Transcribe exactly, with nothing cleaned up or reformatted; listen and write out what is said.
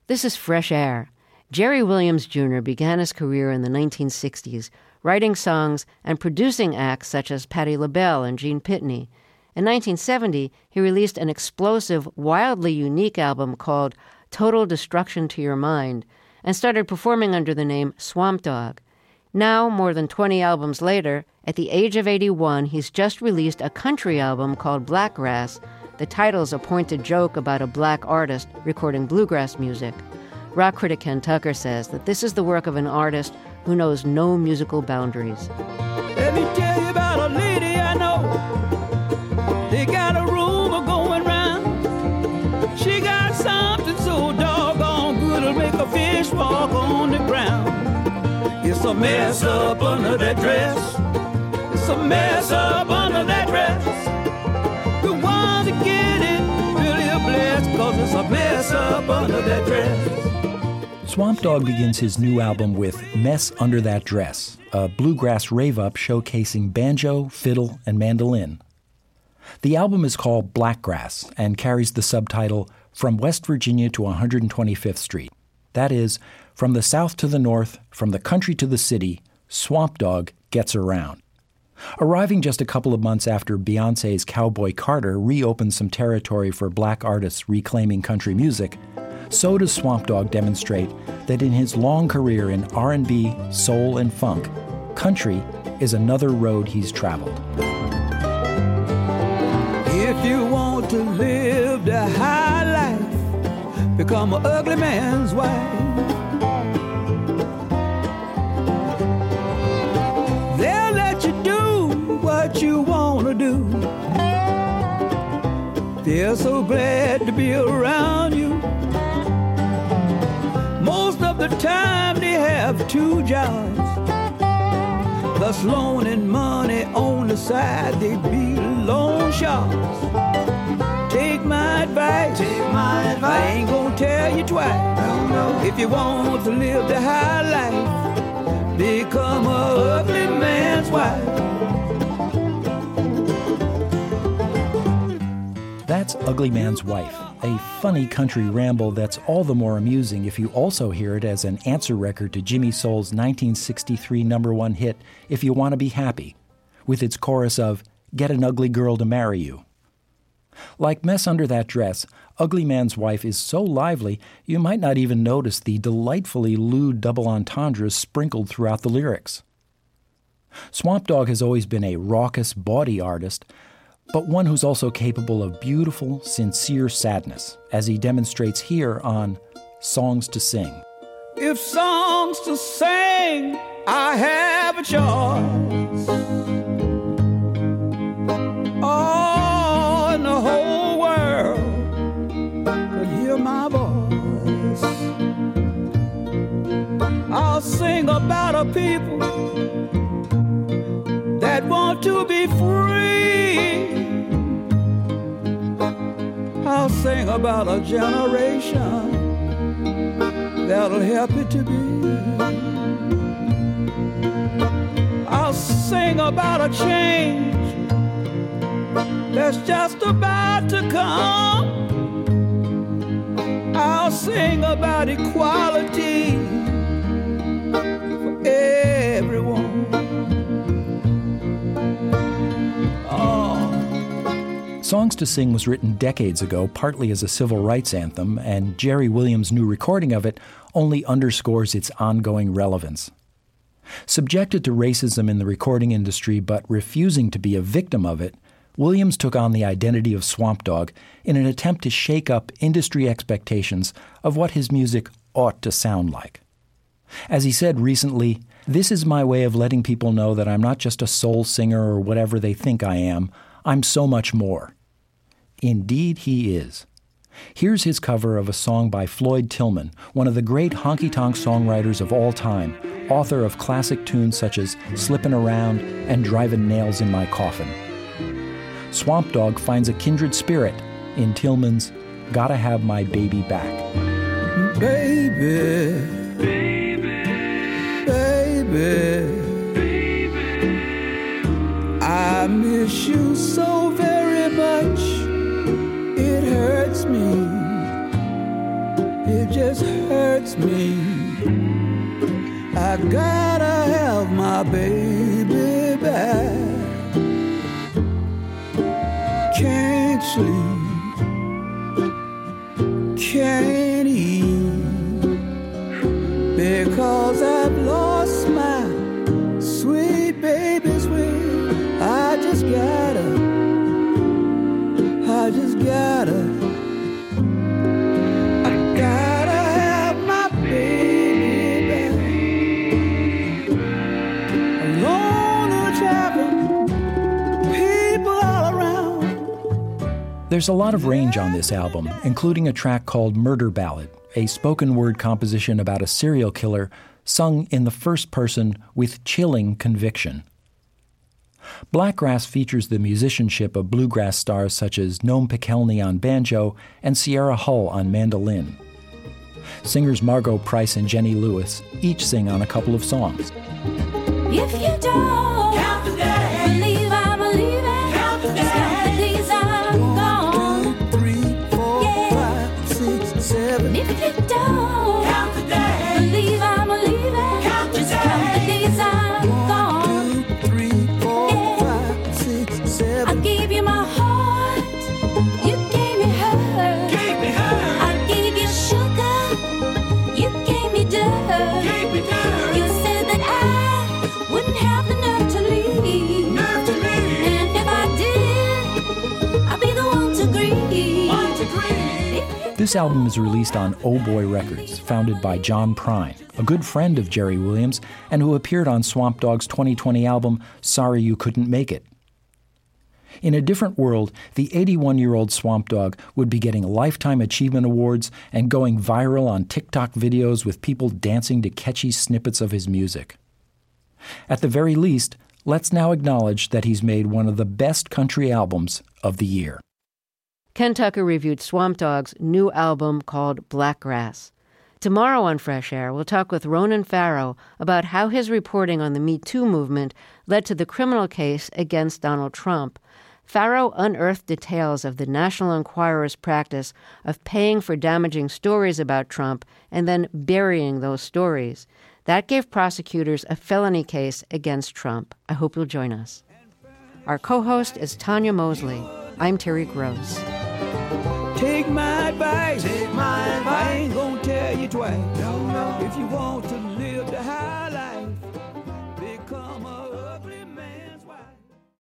This is Fresh Air. Jerry Williams Junior began his career in the nineteen sixties, writing songs and producing acts such as Patti LaBelle and Gene Pitney. In nineteen seventy, he released an explosive, wildly unique album called Total Destruction to Your Mind and started performing under the name Swamp Dogg. Now, more than twenty albums later, at the age of eighty-one, he's just released a country album called Blackgrass. The title's a pointed joke about a black artist recording bluegrass music. Rock critic Ken Tucker says that this is the work of an artist who knows no musical boundaries. Let me tell you about a lady I know. They got a rumor going round. She got something so doggone good it'll make a fish walk on the ground. It's a mess up under that dress. It's a mess up under that dress. The ones that get it really are blessed, 'cause it's a mess up under that dress. Swamp Dogg begins his new album with Mess Under That Dress, a bluegrass rave-up showcasing banjo, fiddle, and mandolin. The album is called Blackgrass and carries the subtitle From West Virginia to one hundred twenty-fifth Street. That is, from the south to the north, from the country to the city, Swamp Dogg gets around. Arriving just a couple of months after Beyoncé's Cowboy Carter reopened some territory for black artists reclaiming country music, so does Swamp Dogg demonstrate that in his long career in R and B, soul, and funk, country is another road he's traveled. If you want to live the high life, become an ugly man's wife. They'll let you do what you want to do. They're so glad to be around you. Most of the time they have two jobs, plus loaning money on the side. They be loan sharks. Take my advice. Take my advice. I ain't gonna tell you twice. No, no. If you want to live the high life, become a ugly man's wife. That's Ugly Man's Wife, a funny country ramble that's all the more amusing if you also hear it as an answer record to Jimmy Soul's nineteen sixty-three number one hit, If You Want to Be Happy, with its chorus of, Get an ugly girl to marry you. Like Mess Under That Dress, Ugly Man's Wife is so lively you might not even notice the delightfully lewd double entendres sprinkled throughout the lyrics. Swamp Dogg has always been a raucous, bawdy artist, but one who's also capable of beautiful, sincere sadness, as he demonstrates here on Songs to Sing. If songs to sing, I have a choice. Oh, and the whole world could hear my voice. I'll sing about a people that want to be free. I'll sing about a generation that'll help it to be. I'll sing about a change that's just about to come. I'll sing about equality for everyone. Songs to Sing was written decades ago, partly as a civil rights anthem, and Jerry Williams' new recording of it only underscores its ongoing relevance. Subjected to racism in the recording industry but refusing to be a victim of it, Williams took on the identity of Swamp Dogg in an attempt to shake up industry expectations of what his music ought to sound like. As he said recently, "This is my way of letting people know that I'm not just a soul singer or whatever they think I am. I'm so much more." Indeed he is. Here's his cover of a song by Floyd Tillman, one of the great honky-tonk songwriters of all time, author of classic tunes such as Slippin' Around and Drivin' Nails in My Coffin. Swamp Dogg finds a kindred spirit in Tillman's Gotta Have My Baby Back. Baby, baby, baby, baby, I miss you so very much. It hurts me, it just hurts me. I gotta have my baby back. Can't sleep, can't eat, because I've lost my sweet baby sweet. I just gotta, I just gotta, I gotta have my baby back. Alone or traveling, people all around. There's a lot of range on this album, including a track called Murder Ballad, a spoken word composition about a serial killer sung in the first person with chilling conviction. Blackgrass features the musicianship of bluegrass stars such as Noam Pikelny on banjo and Sierra Hull on mandolin. Singers Margot Price and Jenny Lewis each sing on a couple of songs. If you don't count the days, believe I believe it. Count the days, count the days I'm gone. One, two, three, four, Yeah. five, six, seven. If you don't count the days, believe I believe it. Count the Just count the days I'm gone. One, two, three, four, Yeah. five, six, I seven. gave you my heart, you gave me her. Gave me her. I gave you sugar, you gave me dirt. Gave me her. You said that I wouldn't have the nerve to leave. Nerve to leave. And if I did, I'd be the one to grieve. One to grieve. This album is released on Oh Boy Records, founded by John Prine, a good friend of Jerry Williams, and who appeared on Swamp Dogg's twenty twenty album, Sorry You Couldn't Make It. In a different world, the eighty-one-year-old Swamp Dogg would be getting Lifetime Achievement Awards and going viral on TikTok videos with people dancing to catchy snippets of his music. At the very least, let's now acknowledge that he's made one of the best country albums of the year. Ken Tucker reviewed Swamp Dogg's new album called Blackgrass. Tomorrow on Fresh Air, we'll talk with Ronan Farrow about how his reporting on the Me Too movement led to the criminal case against Donald Trump. Farrow unearthed details of the National Enquirer's practice of paying for damaging stories about Trump and then burying those stories. That gave prosecutors a felony case against Trump. I hope you'll join us. Our co-host is Tanya Mosley. I'm Terry Gross. Take my advice. Take my advice. I ain't gonna tell you twice. No, no. If you want to